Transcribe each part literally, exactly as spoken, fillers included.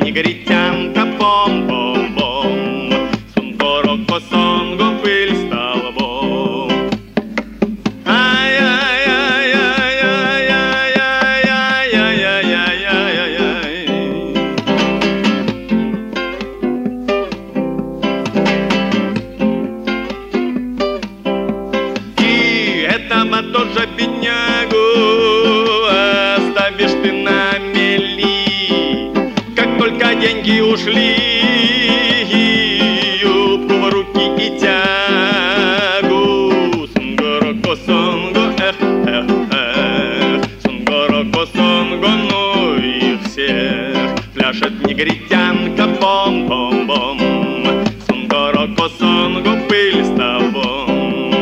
негритянка, бом-бом-бом. Сунгороко, сонго, пыль столбом. И этого тоже беднягу оставишь ты на мели. Как только деньги ушли, юбку в руки и тягу. Сунгороко, сонго, эх, эх, эх. Сунгороко, сонго, ну их всех. Пляшет негритянка, бом-бом-бом. Сунгороко, сонго, пыль столбом.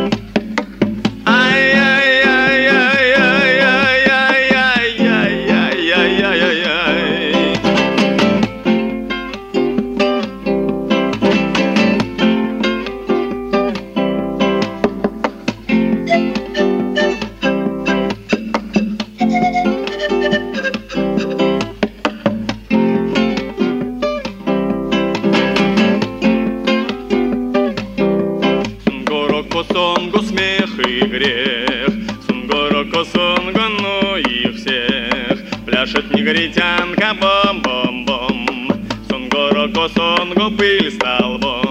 Сунгороко, смех и грех. Сунгороко, сонго, ну их всех. Пляшет негритянка, бом-бом-бом. Сунгороко, сонго, пыль столбом.